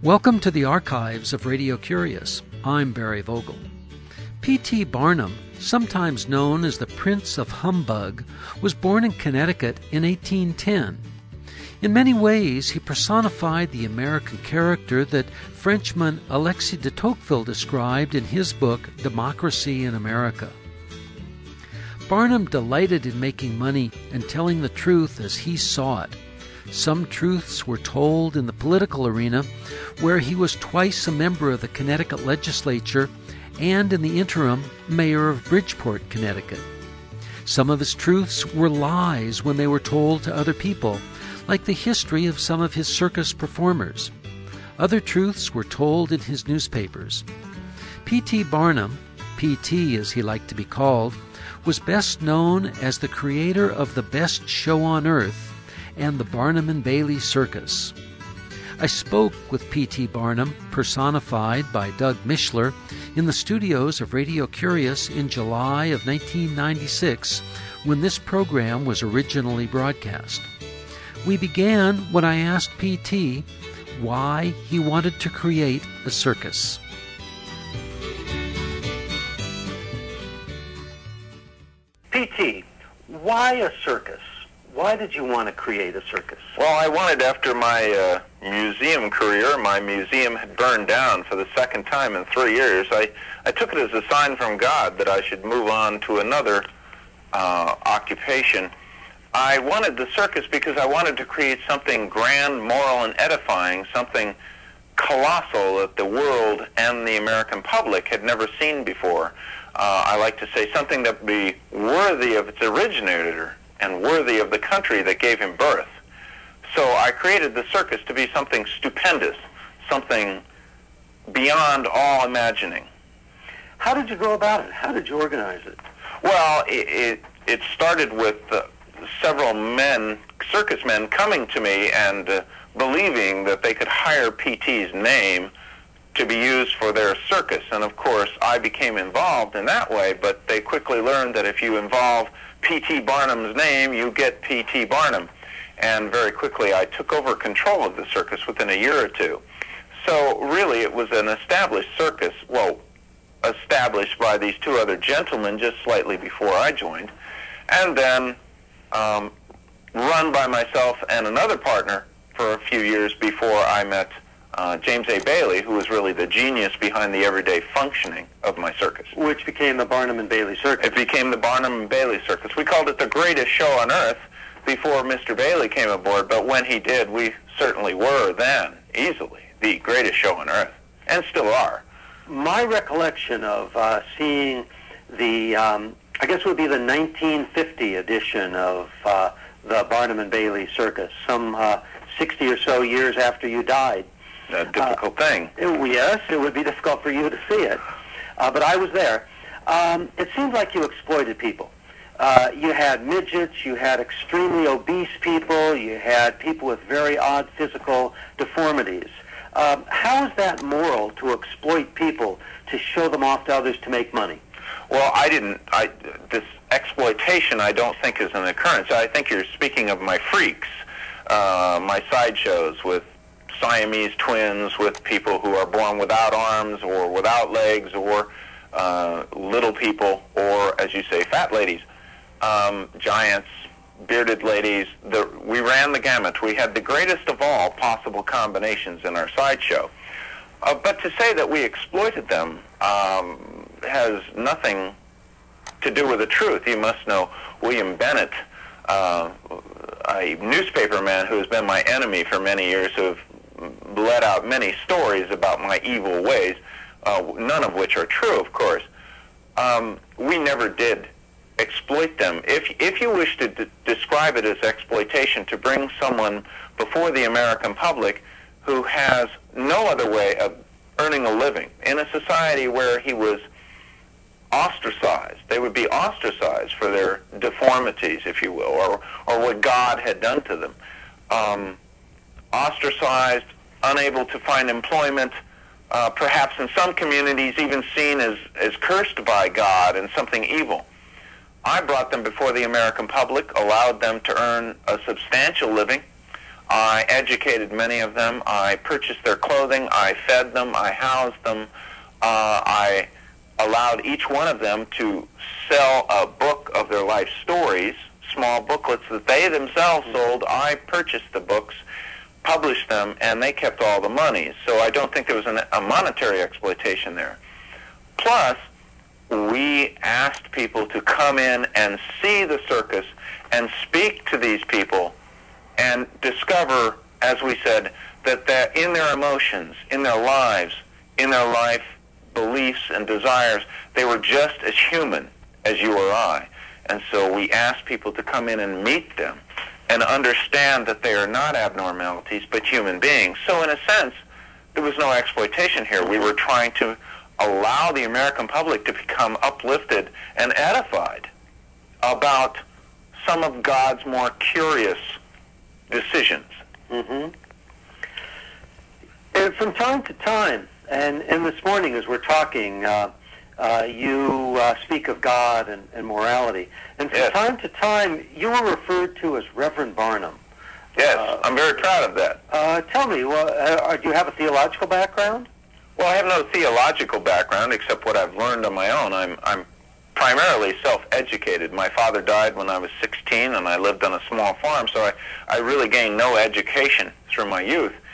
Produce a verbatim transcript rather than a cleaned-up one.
Welcome to the archives of Radio Curious. I'm Barry Vogel. P T Barnum, sometimes known as the Prince of Humbug, was born in Connecticut in eighteen ten. In many ways, he personified the American character that Frenchman Alexis de Tocqueville described in his book, Democracy in America. Barnum delighted in making money and telling the truth as he saw it. Some truths were told in the political arena, where he was twice a member of the Connecticut legislature and in the interim mayor of Bridgeport, Connecticut. Some of his truths were lies when they were told to other people, like the history of some of his circus performers. Other truths were told in his newspapers. P T Barnum, P T as he liked to be called, was best known as the creator of the best show on earth and the Barnum and Bailey Circus. I spoke with P T Barnum, personified by Doug Mishler, in the studios of Radio Curious in July of nineteen ninety-six, when this program was originally broadcast. We began when I asked P T why he wanted to create a circus. P T, why a circus? Why did you want to create a circus? Well, I wanted, after my uh, museum career, my museum had burned down for the second time in three years. I, I took it as a sign from God that I should move on to another uh, occupation. I wanted the circus because I wanted to create something grand, moral, and edifying, something colossal that the world and the American public had never seen before. Uh, I like to say something that would be worthy of its originator and worthy of the country that gave him birth. So I created the circus to be something stupendous, something beyond all imagining. How did you go about it? How did you organize it? Well, it, it, it started with uh, several men, circus men, coming to me and uh, believing that they could hire P T's name to be used for their circus. And of course, I became involved in that way, but they quickly learned that if you involve P T Barnum's name, you get P T Barnum. And very quickly, I took over control of the circus within a year or two. So really, it was an established circus, well, established by these two other gentlemen just slightly before I joined, and then um, run by myself and another partner for a few years before I met uh, James A. Bailey, who was really the genius behind the everyday functioning of my circus. Which became the Barnum and Bailey Circus. It became the Barnum and Bailey Circus. We called it the greatest show on earth before Mister Bailey came aboard, but when he did, we certainly were then, easily, the greatest show on earth, and still are. My recollection of uh, seeing the, um, I guess it would be the nineteen fifty edition of uh, the Barnum and Bailey Circus, some uh, sixty or so years after you died. A difficult uh, thing. It, yes, it would be difficult for you to see it, uh, but I was there. Um, it seemed like you exploited people. Uh, you had midgets, you had extremely obese people, you had people with very odd physical deformities. Um, how is that moral to exploit people to show them off to others to make money? Well, I didn't, I, this exploitation I don't think is an occurrence. I think you're speaking of my freaks, uh, my sideshows with Siamese twins, with people who are born without arms or without legs, or uh, little people, or, as you say, fat ladies, um, giants, bearded ladies. The, we ran the gamut. We had the greatest of all possible combinations in our sideshow. Uh, but to say that we exploited them um, has nothing to do with the truth. You must know William Bennett, uh, a newspaper man who has been my enemy for many years, who have let out many stories about my evil ways, uh, none of which are true, of course. Um, we never did exploit them. If, if you wish to d- describe it as exploitation, to bring someone before the American public who has no other way of earning a living in a society where he was ostracized, they would be ostracized for their deformities, if you will, or, or what God had done to them. Um, ostracized, unable to find employment, uh, perhaps in some communities even seen as, as cursed by God and something evil. I brought them before the American public, allowed them to earn a substantial living. I educated many of them. I purchased their clothing. I fed them. I housed them. Uh, I allowed each one of them to sell a book of their life stories, small booklets that they themselves sold. I purchased the books, published them, and they kept all the money. So I don't think there was an, a monetary exploitation there. Plus, we asked people to come in and see the circus and speak to these people and discover, as we said, that they're in their emotions, in their lives, in their life beliefs and desires, they were just as human as you or I. And so we asked people to come in and meet them and understand that they are not abnormalities but human beings. So in a sense, there was no exploitation here. We were trying to allow the American public to become uplifted and edified about some of God's more curious decisions. Mm-hmm. And from time to time, and, and this morning as we're talking, uh, uh, you uh, speak of God and, and morality. And from yes. time to time, you were referred to as Reverend Barnum. Yes, uh, I'm very proud of that. Uh, tell me, well, uh, do you have a theological background? Well, I have no theological background except what I've learned on my own. I'm, I'm primarily self-educated. My father died when I was sixteen, and I lived on a small farm, so I, I really gained no education through my youth.